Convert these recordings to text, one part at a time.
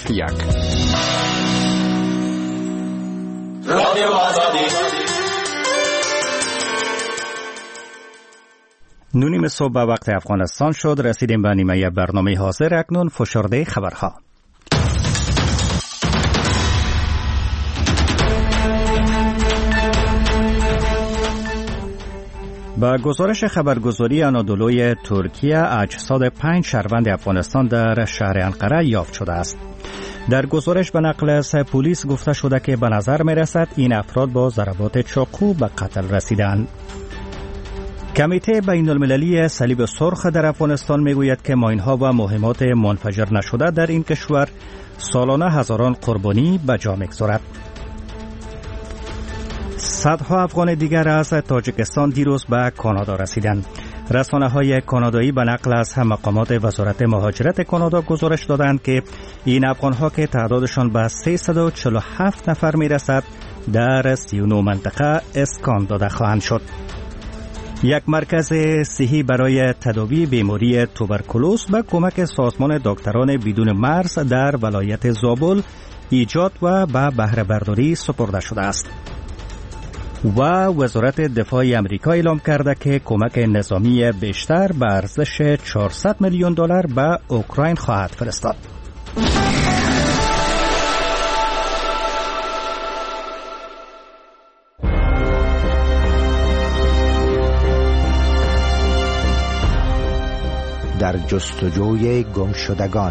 رادیو آزادی. 9 صبح به وقت افغانستان شد. رسیدیم به نیمه برنامه حاضر. اکنون فشرده خبرها. با گزارش خبرگزاری آنادولوی ترکیه، اجساد 5 شهروند افغانستان در شهر انقره یافت شده است. در گزارش به نقل از پلیس گفته شده که به نظر می رسد این افراد با ضربات چاقو به قتل رسیدند. کمیته بین المللی صلیب سرخ در افغانستان می گوید که ماینها و مهمات منفجر نشده در این کشور سالانه هزاران قربانی به جا می‌گذارد. صدها افغان دیگر از تاجیکستان دیروز به کانادا رسیدند. رسانه‌های کانادایی به نقل از مقامات وزارت مهاجرت کانادا گزارش دادند که این افغان‌ها که تعدادشان به 347 نفر می‌رسد در 39 منطقه اسکان داده خواهند شد. یک مرکز صحی برای تداوی بیماری توبرکولوز به کمک سازمان دکتران بدون مرز در ولایت زابل ایجاد و به بهره برداری سپرده شده است. و وزارت دفاع امریکا اعلام کرده که کمک نظامی بیشتر به ارزش 400 میلیون دلار به اوکراین خواهد فرستاد. در جستجوی گمشدگان.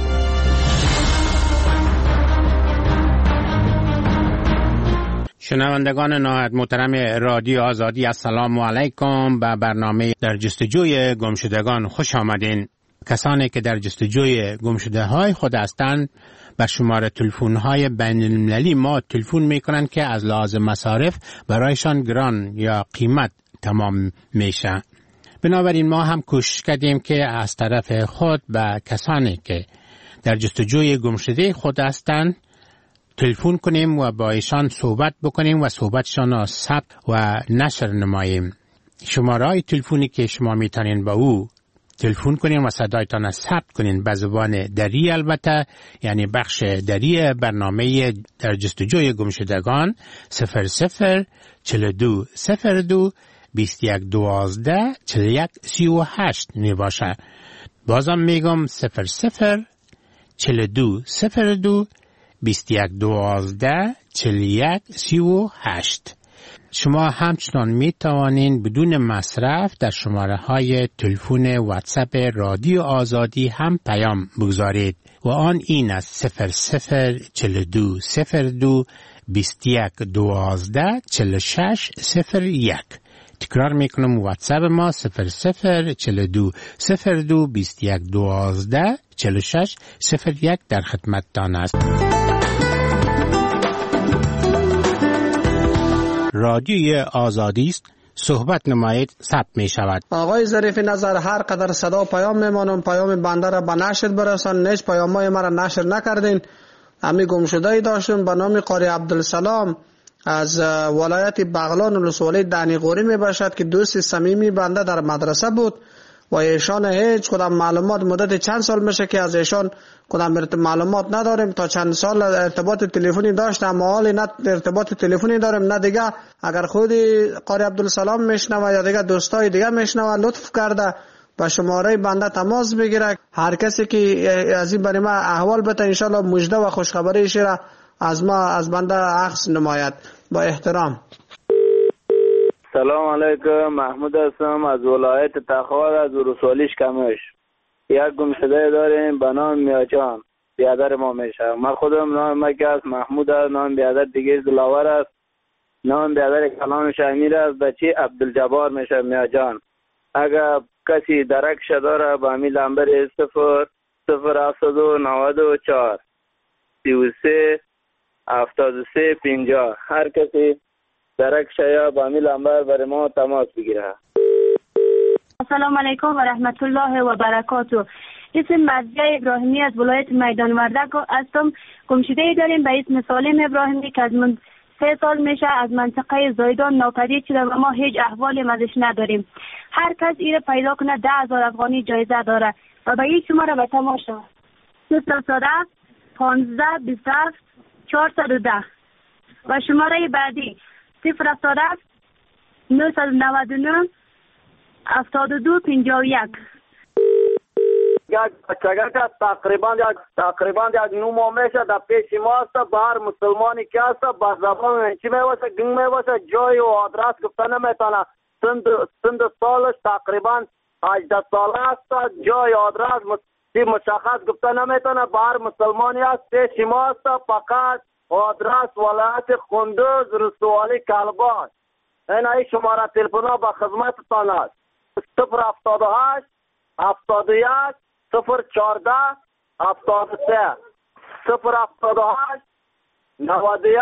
شنوندگان نهایت محترم رادیو آزادی، السلام علیکم. به برنامه در جستجوی گمشدگان خوش آمدین. کسانی که در جستجوی گمشده‌های خود هستند به شماره تلفن‌های بین المللی ما تلفن می‌کنند که از لحاظ مصارف برایشان گران یا قیمت تمام میشه. بنابراین ما هم کوشش کردیم که از طرف خود به کسانی که در جستجوی گمشده خود هستند تلفن کنیم و با ایشان صحبت بکنیم و صحبتشان را ثبت و نشر نماییم. شماره تلفنی که شما میتونین با او تلفن کنین و صدایتان را ثبت کنین به زبان دری، البته یعنی بخش دری برنامه در جستجوی گمشدگان 00 42 02 21 12 41 38 می باشه. بازم میگم 00 42 02 21 12 41 38. شما همچنان می توانین بدون مصرف در شماره های تلفن واتساپ رادیو آزادی هم پیام بگذارید و آن این است 00 42 02 21 12 46 01. تکرار میکنم واتساپ ما 00 42 02 21 12 46 01 در خدمتتان است. رادیوی آزادی است. صحبت نمایید ثبت می شود. آقای ظریف نظر، هر قدر صدا و پیام میمانم، پیام بنده را به نشر برسان. نیز پیامای مرا نشر نکردین. امی گمشده‌ای داشتم به نام قاری عبدالسلام از ولایت بغلان ولسوالی دانیقوری می باشد که دوست صمیمی بنده در مدرسه بود و ایشان هیچ کدام معلومات مدت چند سال میشه که از ایشان کدام معلومات نداریم. تا چند سال ارتباط تلفنی داشتم اما حالی نه ارتباط تلفنی داریم نه دیگه. اگر خودی قاری عبدالسلام میشنوه یا دیگه دوستای دیگه میشنوه لطف کرده با شماره بنده تماس بگیره. هر کسی که از این برای ما احوال بده ان شاء الله مژده و خوشخبری شیره از ما از بنده عکس نماید. با احترام. سلام علیکم، محمود هستم از ولایت تخار از ولسوالی کمش. یک گمشده داریم به نام میاجان، بیادر ما میشه. من خودم نام مکه است، محمود است. نام بیادر دیگه دلاور است. نام بیادر کلانش امیر است. بچه عبدالجبار میشه میاجان. اگر کسی درکش داره با امی لنبر 00794 33 73 50 هر کسی درکش یا با امی لنبر برای ما تماس بگیره. السلام علیکم و رحمت الله و برکاته. اسم مرضیه ابراهیمی از ولایت میدان وردک هستم. گمشده داریم به اسم سالم ابراهیمی که از من 3 سال میشه از منطقه زایدان ناپدید شده و ما هیچ احوالی ازش نداریم. هر کس ایره پیدا کنه 10,000 افغانی جایزه داره و به یک شماره به تماشا 010 1527 410 و شماره بعدی 077 999 7251. یک بچگک تقریبا یک 9 ماه میشه در پیش ما است. به هر مسلمانی که است به زبان چی میواسه گنگ میواسه جای و آدرس گفته نمیتونه. سند سالش تقریبا 18 ساله است. جای آدرس مشخص گفته نمیتونه. به هر مسلمانی است پیش ما است. فقط آدرس ولایت کندوز رسوالی کلبات. این شماره تلفن به خدمتتان است. 078 71 014 73 078 91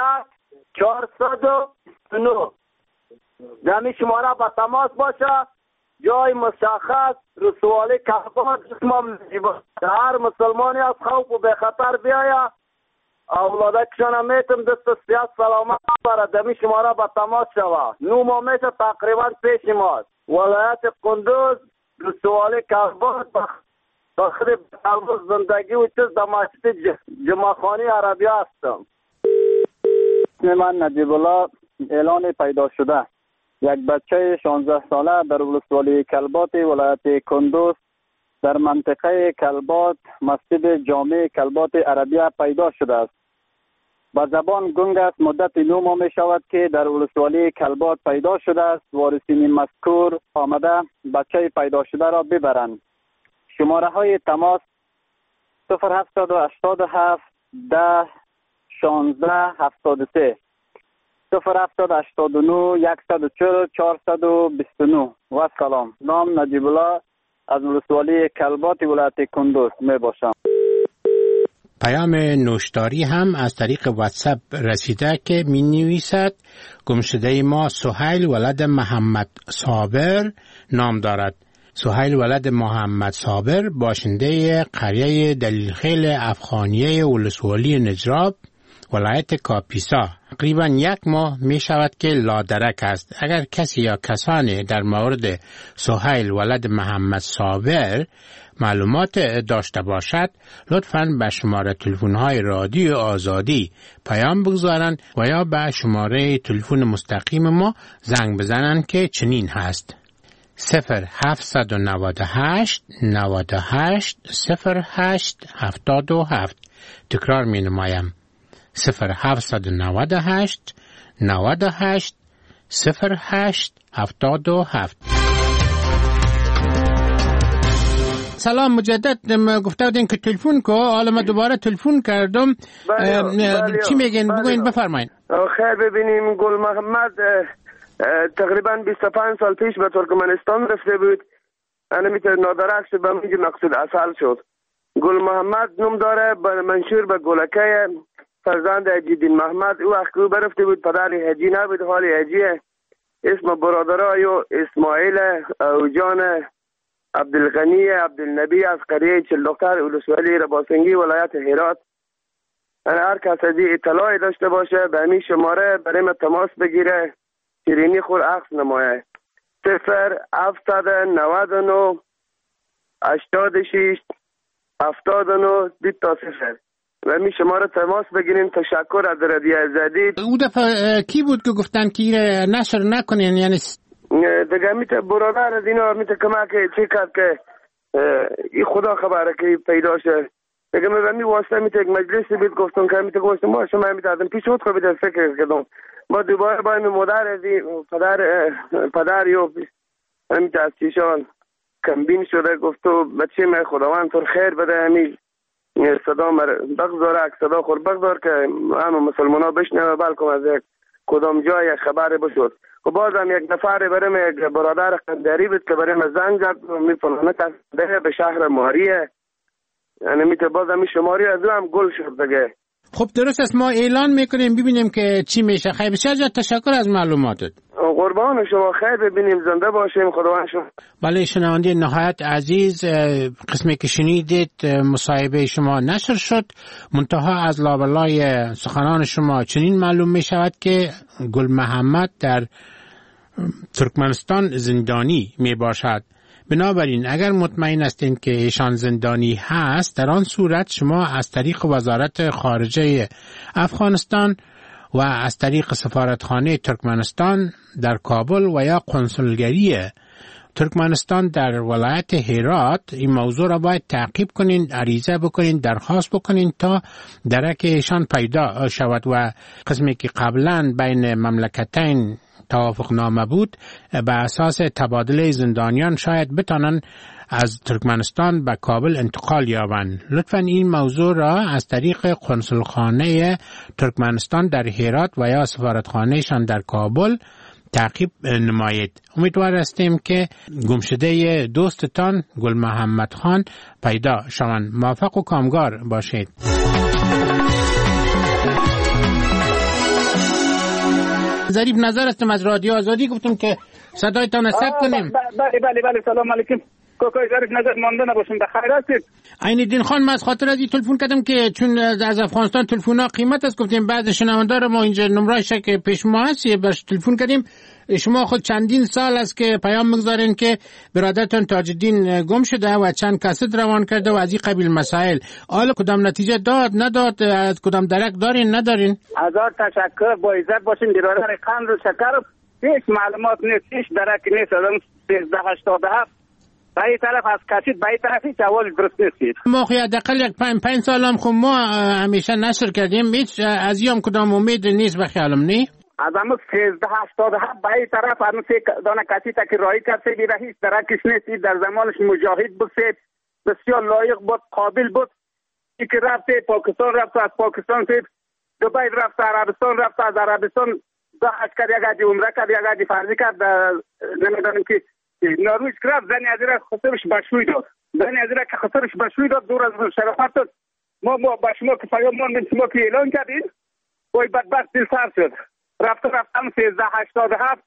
409. دمی شماره به تماس باشه. جای مشخص رسوالی کلبات. هر مسلمانی از خوف و به خطر بیاید اولادکشان میتم دست سیاست سلامت برای دمی شماره به تماس شود. 9 ماه میشه تقریبا پیش ماست. ولایت کندوز رسوالی کلبات بخیر کلبات زندگی و چیز در مسجد جمعخانی عربی هستم. من نجیب الله اعلان پیدا شده. یک بچه 16 ساله در ولسوالی کلبات ولایت کندوز در منطقه کلبات مسجد جامع کلبات عربی پیدا شده است. با زبان گنگ است. مدت 9 ماه می شود که در ولسوالی کلبات پیدا شده است. وارثین مذکور آمده بچه پیدا شده را ببرند. شماره های تماس 0787 10 16 73 0789 140 429 و سلام. نام نجیب الله از ولسوالی کلبات ولایت کندوز می باشم. پیام نوشتاری هم از طریق واتساپ رسیده که می نویسد گمشده ما سهیل ولد محمد صابر نام دارد. سهیل ولد محمد صابر باشنده قریه دلیلخیل افغانیه ولسوالی نجراب ولایت کاپیسا تقریبا 1 ماه می شود که لادرک است. اگر کسی یا کسانی در مورد سهیل ولد محمد صابر معلومات داشته باشد لطفاً به شماره تلفن‌های رادیو آزادی پیام بگذارند و یا به شماره تلفن مستقیم ما زنگ بزنند که چنین هست 0798 98 08 77. تکرار می نمایم 0798 98 08 77. سلام مجدد گفته بودین که تلفن کو حالا من دوباره تلفن کردم. چی میگین بگوین بفرمایید. خیر ببینیم گل محمد تقریبا 25 سال پیش به ترکمنستان رفته بود. انا میتونه نادرک شد به اینجا مقصود اصل شد. گل محمد نام داره منشور به گلکه فرزند حجیدین محمد. او وقت او برفته بود پدر حجی نبود حالی حجیه. اسم برادرای اسماعیل اوجان عبدالغنی عبدالنبی از قریه چلدختر ولسوالی رباسنگی ولایت هرات. هر کس از اطلاعی داشته باشه به همین شماره برای من تماس بگیره شیرینی خور عکس نمایه 0799 86 79 20 و همین شماره تماس بگیرین. تشکر از رادیو آزادی. او دفعه کی بود که گفتن که نشر نکنین یعنی دیگه میته برادر از اینا میته کمک چی کرد که این خدا خبره که پیدا شه. دیگه من واسطه میته یک مجلسی بود گفتم که میته گفتم ما شما میته آدم پیش خود خود فکر کردم ما دوباره با این مادر از پدر یو میته از چیشان کمبین شده گفتو بچه من خداوند تو خیر بده همین صدا بگذار صدا خور بگذار که همه مسلمان ها بشنوه بلکم از یک کدام جای خبر بشد. و بازم یک نفر برام یک برادر قندری بود که برام زنگ زد میفهمه تصدیه به شهر ماریه یعنی میته بازم این شماری از هم گل شد دیگه. خب درست است ما اعلان میکنیم ببینیم که چی میشه. خیلی بسیار تشکر از معلوماتت. قربان شما خیر ببینیم زنده باشیم خداوند شما. بله شنونده نهایت عزیز قسمی که شنیدید مصاحبه شما نشر شد منتها از لابلای سخنان شما چنین معلوم می شود که گل محمد در ترکمنستان زندانی می باشد. بنابراین اگر مطمئن هستین که ایشان زندانی هست، در آن صورت شما از طریق وزارت خارجه افغانستان و از طریق سفارتخانه ترکمنستان در کابل و یا قنصلگری ترکمنستان در ولایت هرات این موضوع را باید تعقیب کنین، عریضه بکنین، درخواست بکنین تا درک ایشان پیدا شود و قسمی که قبلا بین مملکتین توافق نامه بود به اساس تبادل زندانیان شاید بتانن از ترکمنستان به کابل انتقال یابند. لطفاً این موضوع را از طریق قنصلخانه ترکمنستان در هرات و یا سفارتخانهشان در کابل تعقیب نمایید. امیدوار هستیم که گمشده دوستتان گل محمد خان پیدا شوند. موفق و کامگار باشید. ظریف نظر هستم از رادیو آزادی، گفتم که صدایتان ثبت کنیم. بله سلام علیکم. کوکای ظریف نظر مانده نباشیم. بخیر هستید؟ عین‌الدین خان، من از خاطر از این تلفن کردم که چون از افغانستان تلفن‌ها قیمت است، گفتیم بعد شنونده ما اینجا نمره‌اش که پیش ما هست باش تلفن کردیم. شما خود چندین سال است که پیام می‌گذارین که برادرتون تاج‌الدین گم شده و چند کاست روان کرده و از این قبیل مسائل. حالا کدام نتیجه داد نداد، از کدام درک دارین ندارین؟ هزار تشکر، با عزت باشین. برادر قند و شکر هیچ معلومات نیست، هیچ درک نیست. از 1387 به این طرف از کشید به این طرف هیچ اول درست نیستید. ما خیلی حداقل یک 5 سال هم خب ما همیشه نشر کردیم، هیچ از یام کدام امید نیست به خیالم نی. از همون 1387 به این طرف همون دانه کسی تا که رایی کرد سیدی را هیچ درکش نیستید. در زمانش مجاهد بود، بسیار لایق بود، قابل بود. ای که رفت پاکستان، رفت از پاکستان سید دبی، رفت عربستان، رفت از عربستان حج کرد، یک حج عمره کرد، یک حج فرضی کرد. نمیدانم که نروژ رفت، زنی از را خسرش بشوی داد، زنی از را که خسرش بشوی داد دور از شرافت داد. ما با شما که پیام ماندیم، شما که اعلان کردین وای بدبخت دل سر شد. رفتم 1387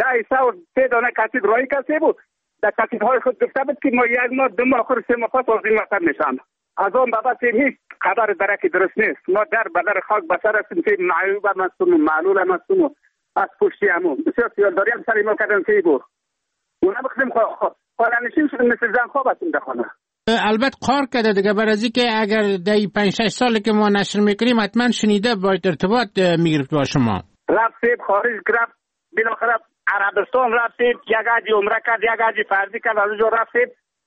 3 دانه کسید رایی کسی بود. در کسیدهای خود گفته بود که ما 1 ماه 2 ماه آخر 3 ماه پس از این وطن میشم. از آن بابت هیچ خبر درکی درست نیست. ما در بدر خاک بسر هستیم که معیوب هم هستیم و معلول هم هستیم و از پشتی همون بسیار سیالداری هم سری ما کردن که بود. اونا بخدیم خانه‌نشین شدیم، مثل زن خواب هستیم در خانه. البته قار کرده دیگه، برای که اگر در 5-6 سالی که ما نشر میکنیم حتما شنیده باید ارتباط میگرفت با شما. رفت خارج رفت، بالاخره عربستان رفت، یک حج عمره کرد، یک حج فرضی کرد، از اونجا رفت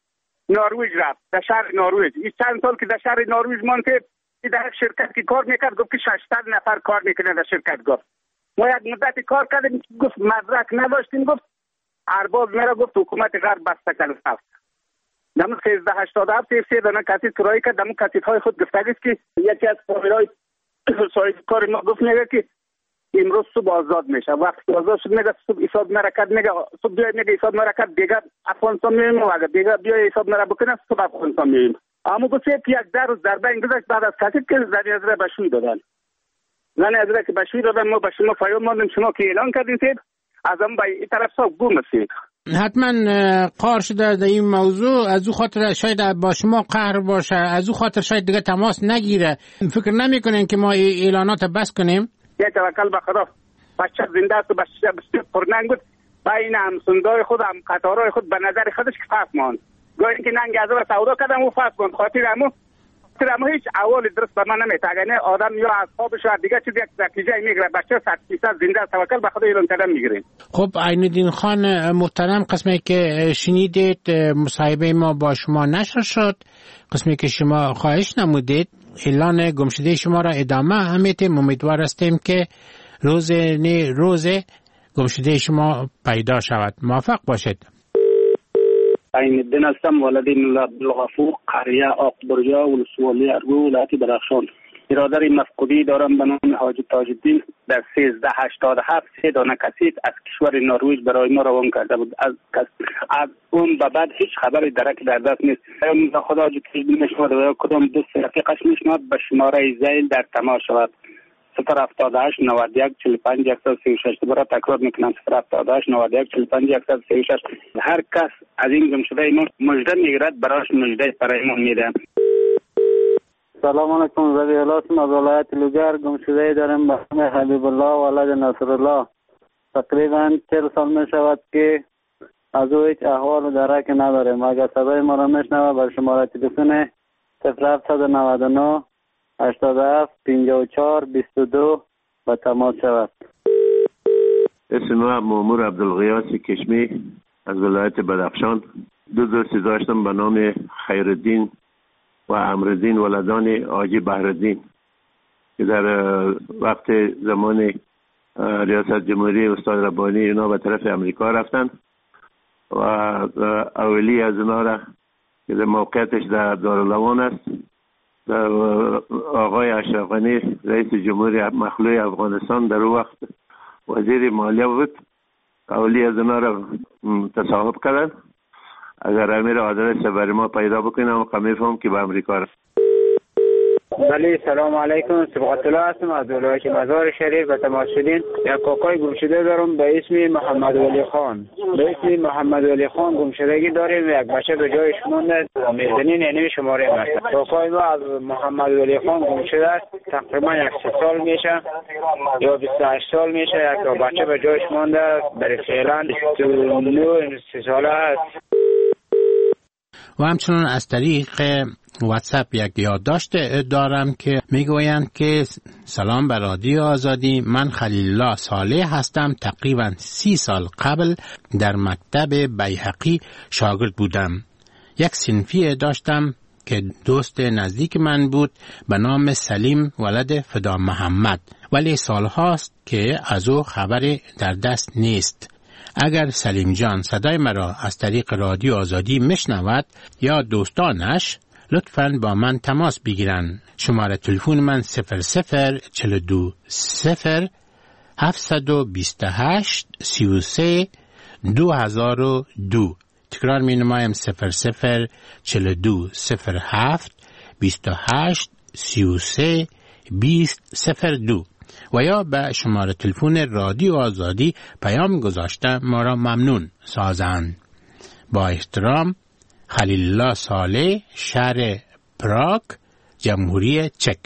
نروژ رفت، در شهر نروژ. این چند سال که در شهر نروژ ماند، در شرکت که کار میکرد گفت که 600 نفر کار میکنه در شرکت. گفت ما یک مدتی کار کردیم، گفت مدرک نداشتیم، گفت ارباب میرا گفت حکومت غرب بسته کرد. دم 1387 3 دانه کسی کرایه کرد. دم کسی‌های خود گفتگی است که یکی از فامیلای صاحب کار ما گفت میگه که امروز صبح آزاد میشه. وقتی آزاد شد میگه صبح حساب نرکد، میگه صبح بیاید میگه حساب نرکد، دیگه افغانستان میریم و اگه دیگه بیاید حساب نرا بکنه صبح افغانستان میریم. اما گفت که یک در روز در بین گذشت بعد از کسی که زنی از را بشوی دادن. زنی از را که بشوی دادن، ما به شما پیام ماندیم، شما که اعلان کردین از هم به این طرف صاحب گم هستید. حتما قار شده در این موضوع، از او خاطر شاید با شما قهر باشه، از او خاطر شاید دیگه تماس نگیره. فکر نمیکنین که ما اعلانات بس کنیم؟ یه توکل به خدا. بچه زنده است و بچه بسیار پرننگ بود. بین همسندای خود هم قطارهای خود به نظر خودش که فرق ماند. گاهی اینکه ننگ از او سودا کردم او فرق ماند. خاطر همو هیچ اول درست به من نمیتگنه. آدم یا اصحابش و دیگه چیز یک نتیجه میگیره. بچه 100% زنده است. توکل به خدا اعلان کردن میگیریم. خب عین‌الدین خان محترم، قسمی که شنیدید مصاحبه ما با شما نشر شد، قسمی که شما خواهش نمودید اعلان گمشده شما را ادامه میدیم. امیدوار هستیم که روز گمشده شما پیدا شود. موفق باشید. عین‌الدین هستم، والدین الله عبدالغفور، قریه آقبریا، ولسوالی ارگو، ولایت درخشان. برادر مفقودی دارم به نام حاجی تاج‌الدین. در 1387 3 دانه کسیت از کشور نروژ برای ما روان کرده بود. از اون به بعد هیچ خبری درک در دست نیست. خدا حاجی تاج‌الدین نشود و کدام دوست رفیقش نشود به شماره زیل در تماس شود. 078 91 45 136. دوباره تکرار میکنم 078 91 45 136. هر کس از این گمشده ما مژده میگیرد برایش مژده برای ما میده. سلام علیکم. رضی الله از ولایت لوگر گمشده دارم به نام حبیب الله ولد نصر الله. تقریبا 40 سال می شود که از او هیچ احوال و درکی نداریم. اگر صدای ما را میشنوه بر شماره تلفن 0799 87 54 22 به تماس شود. اسم ما مامور عبدالغیاث کشمی از ولایت بدخشان. دو دوستی داشتم به نام خیرالدین و امرالدین ولدان حاجی بهرالدین که در وقت زمان ریاست جمهوری استاد ربانی اینا به طرف امریکا رفتن و اولی از اینا را که در موقعیتش در دارالعوان است آقای اشرف غنی رئیس جمهوری مخلوع افغانستان در وقت وزیر مالیه بود. اولی از اینا را تصاحب کردن. اگر امیر آدرس برای ما پیدا بکنم میفهم که به امریکا رفت. بله سلام علیکم، صبغت الله هستم از ولایت مزار شریف به تماس شدین. یک کاکای گمشده دارم به اسم محمد ولی خان. به اسم محمد ولی خان گمشدگی داریم. یک بچه به جایش مونده میزنین یعنی شماره است. کاکای ما از محمد ولی خان گمشده است. تقریبا 1 سال میشه یا 28 سال میشه. یک بچه به جایش مونده برای فعلا 29 ساله است. و همچنان از طریق واتساپ یک یادداشت دارم که میگویند که سلام بر رادیو آزادی، من خلیل الله صالح هستم. تقریبا 30 سال قبل در مکتب بیهقی شاگرد بودم. یک صنفی داشتم که دوست نزدیک من بود به نام سلیم ولد فدا محمد، ولی سالهاست که از او خبری در دست نیست. اگر سلیم جان صدای مرا از طریق رادیو آزادی میشنود یا دوستانش لطفاً با من تماس بگیرن. شماره تلفن من 0042 0 728 33 2002. تکرار می نمایم 0042 07 28 33 2002 و یا به شماره تلفن رادیو آزادی پیام گذاشته ما را ممنون سازند. با احترام، خلیل الله صالح، شهر پراگ، جمهوری چک.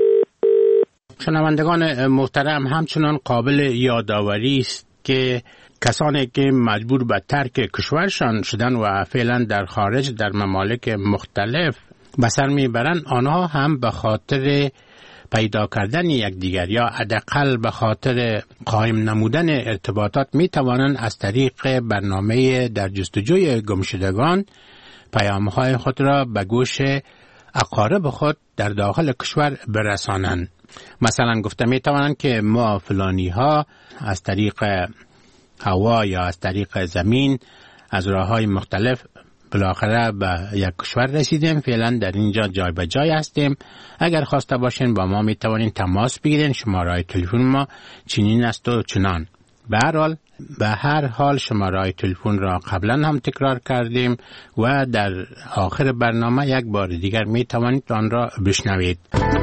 شنوندگان محترم، همچنان قابل یادآوری است که کسانی که مجبور به ترک کشورشان شدن و فعلا در خارج در ممالک مختلف به سر میبرند، آنها هم به خاطر پیدا کردن یکدیگر یا حداقل به خاطر قائم نمودن ارتباطات می توانند از طریق برنامه در جستجوی گمشدگان پیام‌های خود را به گوش اقارب خود در داخل کشور برسانند. مثلا گفته می توانند که ما فلانی ها از طریق هوا یا از طریق زمین از راه‌های مختلف بالاخره به یک کشور رسیدیم، فعلا در اینجا جای به جای هستیم. اگر خواسته باشین با ما می توانین تماس بگیرین. شماره تلفن ما چنین است و چنان. به هر حال شماره تلفن را قبلا هم تکرار کردیم و در آخر برنامه یک بار دیگر می توانید آن را بشنوید.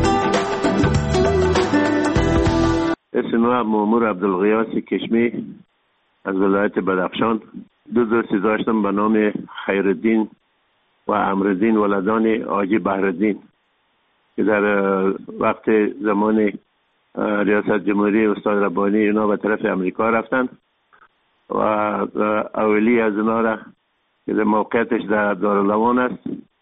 اسم ما مامور عبدالغیاث کشمی از ولایت بدخشان. دو دوستی داشتم به نام خیرالدین و امرالدین ولدان حاجی بهرالدین که در وقت زمان ریاست جمهوری استاد ربانی اینا به طرف امریکا رفتن و اولی از اینا را که در موقعیتش در دارالعوان است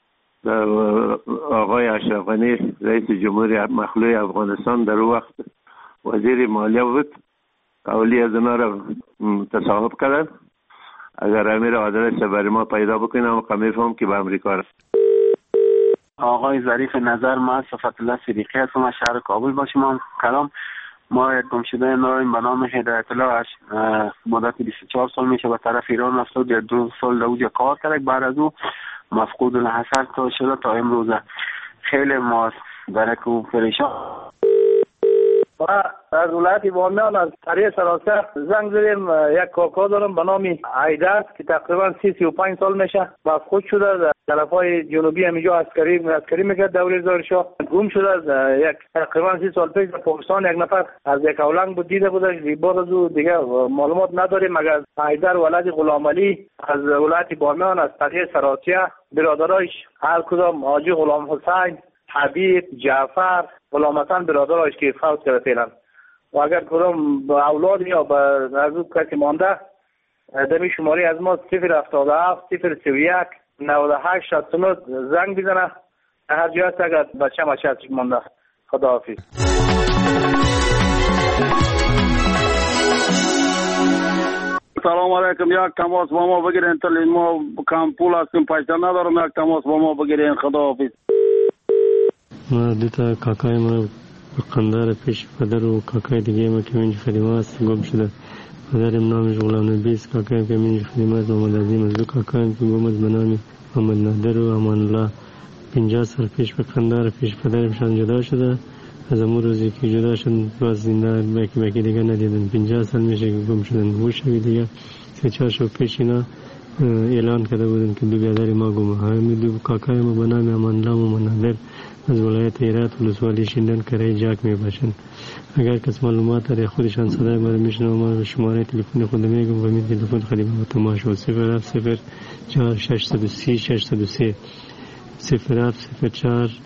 آقای اشرف غنی رئیس جمهوری مخلوع افغانستان در وقت وزیر مالیه بود. اولی از اینا را تصاحب کردن. اگر امیر آدرس برای ما پیدا بکنم میفهم که به امریکا رفت. آقای ظریف نظر، ما صفت الله صدیقی هستم از شهر کابل با شما کلام. ما یک گمشده داریم به نام هدایت الله، مدت 24 سال میشه به طرف ایران رفته، در 2 سال در اونجا کار کرد. بعد از او مفقود الحصر تا شده تا امروز. خیلی ما برای که پریشان. از ولایت بامیان از طریق سراسر زنگ زدیم. یک کاکا دارم به نام عیدر که تقریبا 35 سال میشه مفقود شده در طرفای جنوبی همینجا عسکری میکرد دوره زارشاه. گم شده یک تقریبا 30 سال پیش در پاکستان. یک نفر از یک اولنگ بود دیده بودش. بعد از او دیگه معلومات نداریم مگر عیدر ولد غلام علی از ولایت بامیان از طریق سراسر برادرایش هر کدام حاجی غلام حسین، حبیب، جعفر، غلام حسن برادرایش که فوت کرده فعلا. و اگر کدام به اولاد یا به نزدیک کسی مانده دمی شماره از ما 077 031 98 69 زنگ بزنه. هر جا هست اگر بچه هستش مانده. خداحافظ. سلام علیکم. یک تماس با ما بگیرین. تلین ما کم پول هستیم، پیسه ندارم. یک تماس با ما بگیرین. خداحافظ. ما دوتا کاکای ما قندار پیش پدر و کاکای دیگه ما که منج خدمه است گم شده. پدرم نامش غلام نبی است، کاکایم که منج خدمه است محمد عظیم است. دو کاکایم که گم است به نام محمد نادر و امان الله. 50 سال پیش به قندار پیش پدرمشان جدا شده. از امون روزی که جدا شد باز زنده بکی دیگه ندیدن. 50 سال میشه که گم شدن. موشوی دیگه 3-4 شب پیش اینا اعلان کرده بودن که دو برادر ما گم. همین دو کاکای ما به نام امان الله و منادر از ولایت هرات ولسوالی شیندن کرای جاک می باشن. اگر کس معلومات داره خودشان صدای ما میشنه و ما شماره تلفن خود میگم و می تلفن خدمت با تماس 070 4630 603 070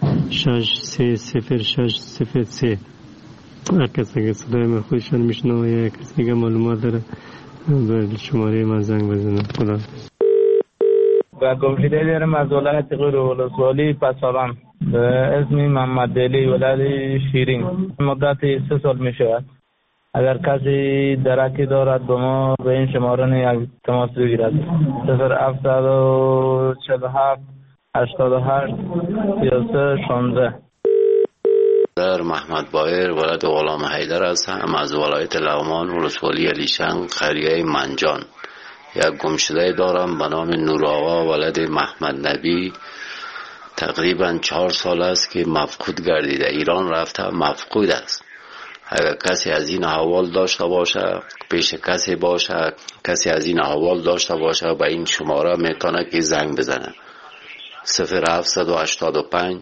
630 هر کسی که صدای من خودشان میشنه و یا کسی که معلومات داره به شماره من زنگ بزنه. خدا و گمشده دارم از ولایت غور ولسوالی پساران به اسم محمد علی ولد شیرین. مدت 3 سال می شود. اگر کسی درکی دارد به ما به این شماره یک تماس بگیرد. 0747 88 33 16. در محمد بایر ولد غلام حیدر هستم از ولایت لغمان ولسوالی علیشنگ قریه منجان. یک گمشده دارم به نام نور آقا ولد محمد نبی. تقریبا 4 سال است که مفقود گردیده. ایران رفته مفقود است. اگر کسی از این احوال داشته باشه، پیش کسی باشه، کسی از این احوال داشته باشه به این شماره میتونه که زنگ بزنه. 0785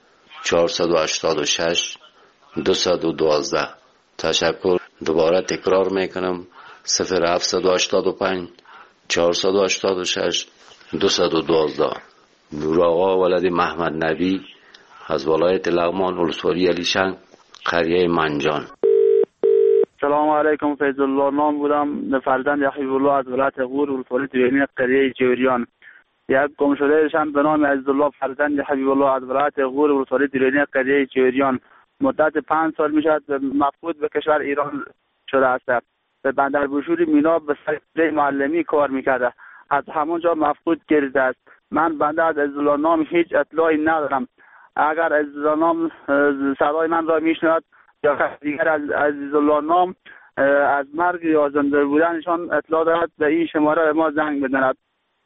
486 212. تشکر. دوباره تکرار میکنم 0785 486 212. نور آقا ولد محمد نبی از ولایت لغمان ولسوالی علیشنگ قریه منجان. سلام علیکم. فیض الله نام بودم، فرزند یحیی الله از ولایت غور ولسوالی دیرینی قریه جوریان. یک گمشده شم به نام عزیزالله فرزند یحیی الله از ولایت غور ولسوالی دیرینی قریه جوریان. مدت 5 سال میشد مفقود به کشور ایران شده است. به بندر بوشوری مینا به سر معلمی کار میکرده. از همونجا مفقود گردیده است. من بنده از عزیزالله نام هیچ اطلاعی ندارم. اگر عزیزالله نام صدای من را میشنود یا دیگر از عزیزالله نام از مرگ یا زنده بودنشان اطلاع دارد به این شماره ما زنگ بزند.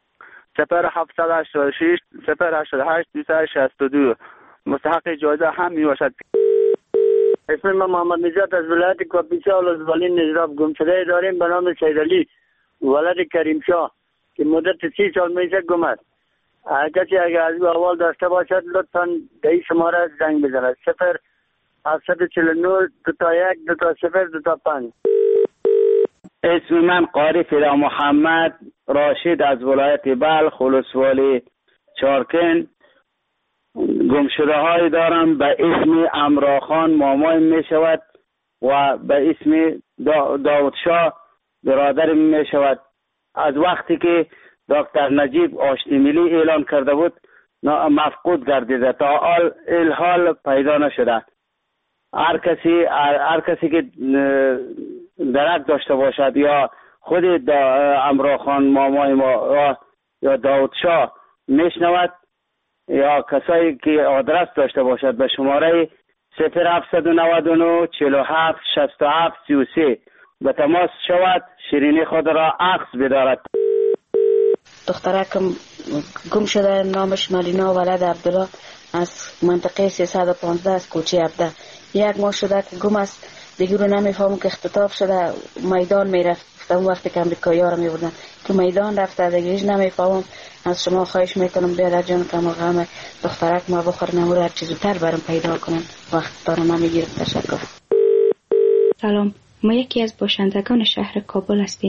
0786 088 262. مستحق جایزه هم می باشد. اسم من محمد نجات از ولایت کاپیسا ولسوالی نجراب. گمشده داریم به نام سیدعلی ولد کریم شاه که مدت 30 سال میشه گم است. کسی اگر از او احوال داشته باشد لطفاً به این شماره زنگ بزند. 0749 21 20 اسم من قاری فدا محمد راشد از ولایت بلخ ولسوالی چارکن. گمشده های دارم به اسم امراخان مامای می شود و به اسم داود شاه برادر می شود. از وقتی که دکتر نجیب آشتی ملی اعلان کرده بود مفقود گردیده تا الحال پیدا نشده. هر کسی که درک داشته باشد یا خود امراخان مامای ما یا داود شاه میشنود یا کسایی که آدرس داشته باشد به شماره 0799 47 67 33 به تماس شود. شیرینی خود را عکس بدارد. دخترکم گم شده، نامش ملینا ولد عبدالله از منطقه 315 از کوچه عبده. 1 ماه شده که گم است. دیگه رو نمیفهمم که اختطاف شده میدان میرفت. اون وقتی که امریکایی ها رو میبردن که میدان رفته دیگه هیچ نمیفهمم. از شما خواهش میکنم بیادر جان که ما غم دخترک ما بخور نمور هر چیزو تر برام پیدا کنن. وقت دارم نمیگیرم. تشکر. سلام، ما یکی از باشندگان شهر کابل هستیم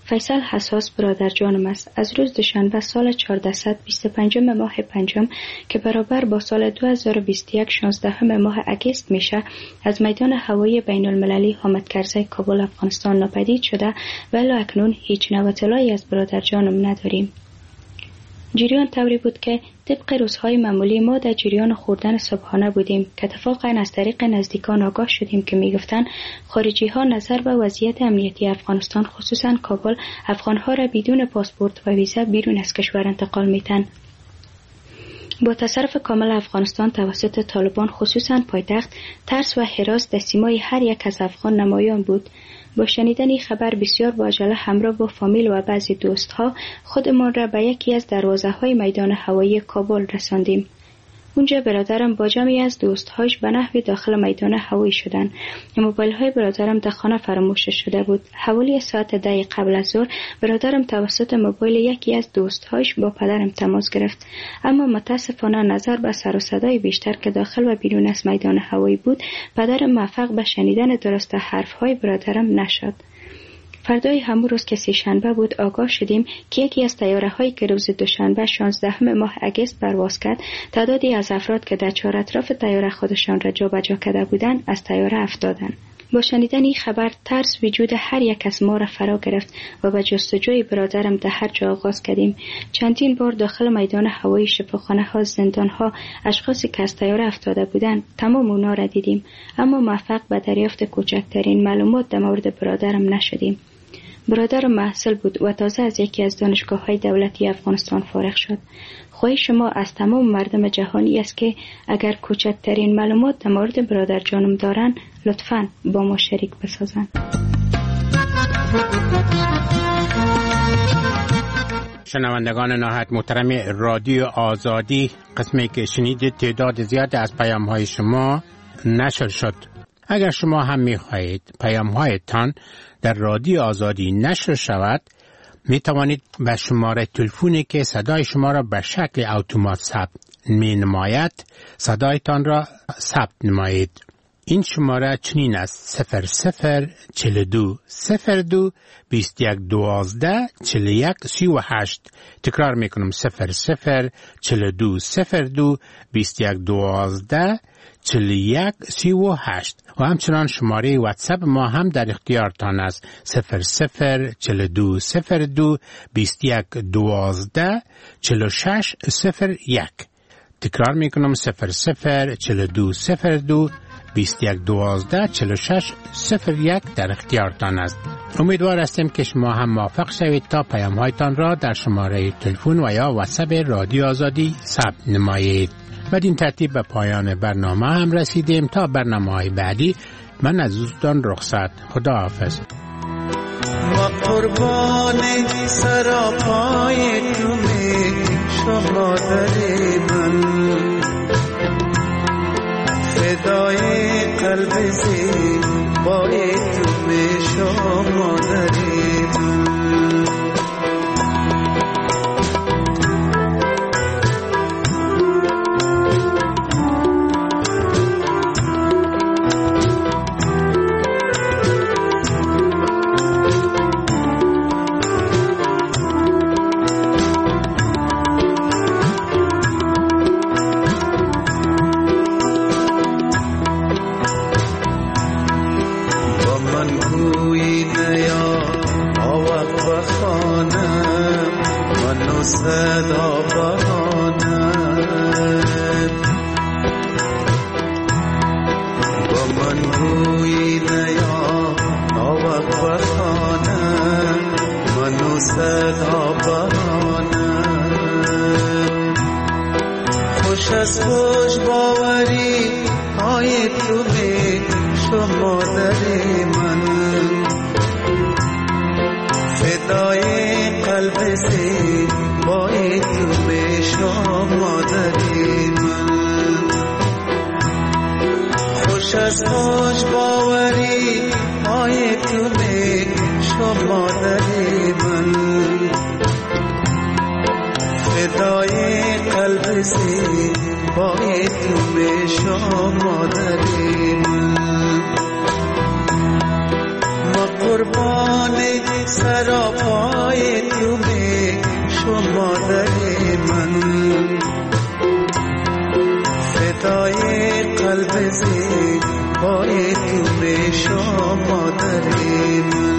فیصل حساس برادر جانم است. از روز دوشنبه سال 1425 ماه پنجم که برابر با سال 2021 16 ماه اگست میشه، از میدان هوایی بین المللی حامد کرزی کابل افغانستان ناپدید شده و الی اکنون هیچ نوع اطلاعی از برادر جانم نداریم. جریان طوری بود که طبق روزهای معمولی ما در جریان خوردن صبحانه بودیم که اتفاقا از طریق نزدیکان آگاه شدیم که میگفتند خارجی ها نظر به وضعیت امنیتی افغانستان خصوصا کابل افغانها را بدون پاسپورت و ویزا بیرون از کشور انتقال میتن. با تصرف کامل افغانستان توسط طالبان خصوصا پایتخت، ترس و هراس در سیمای هر یک از افغان نمایان بود. با شنیدن این خبر بسیار با عجله همراه با فامیل و بعضی دوستها خودمان را به یکی از دروازه های میدان هوایی کابل رساندیم. اونجا برادرم با جمعی از دوستهاش به نحوی داخل میدان هوایی شدند. موبایل های برادرم در خانه فراموش شده بود. حوالی ساعت 10 قبل از ظهر برادرم توسط موبایل یکی از دوستهاش با پدرم تماس گرفت، اما متاسفانه نظر به سر و صدای بیشتر که داخل و بیرون از میدان هوایی بود، پدرم موفق به شنیدن درست حرف های برادرم نشد. فردای همون روز که سه‌شنبه بود آگاه شدیم که یکی از طیاره هایی که روز دوشنبه 16 ماه اگست پرواز کرد، تعدادی از افراد که در چهار اطراف طیاره خودشان را جابجا کرده بودند از طیاره افتادند. با شنیدن این خبر ترس وجود هر یک از ما را فرا گرفت و به جستجوی برادرم در هر جا آغاز کردیم. چندین بار داخل میدان هوایی، شفاخانه ها، زندان ها، اشخاصی که از طیاره افتاده بودند تمام اونا را دیدیم، اما موفق به دریافت کوچکترین معلومات در مورد برادرم نشدیم. برادرم محصل بود و تازه از یکی از دانشگاه‌های دولتی افغانستان فارغ شد. خواهش شما از تمام مردم جهانی است که اگر کوچکترین معلومات در مورد برادر جانم دارن لطفاً با ما شریک بسازن. شنوندگان نهایت محترم رادیو آزادی، قسمی که شنیدید تعداد زیاد از پیام‌های شما نشر شد. اگر شما هم می‌خواهید پیام‌هایتان در رادیو آزادی نشر شود، می توانید به شماره تلفنی که صدای شما را به شکل اتومات ثبت می نماید صدایتان را ثبت نمایید. این شماره چنین است: 0042 02 21 12 41 38. تکرار می کنم: 0042 02 21 12 41 38. و همچنان شماره واتساپ ما هم در اختیارتان است: 0042 02 21 12 46 01. تکرار می کنم: 0042 02 21 12 46 01 در اختیارتان است. امیدوار هستیم که شما هم موفق شوید تا پیام‌هایتان را در شماره تلفن و یا واتساپ رادیو آزادی ثبت نمایید. بدین ترتیب به پایان برنامه هم رسیدیم. تا برنامه‌های بعدی من از دوستان رخصت. خداحافظ. و قربان سراپای تو می شما داری من، فدای قلب زیبای تو می شما داری من. قربان سراپا پای تو بشام مادر من.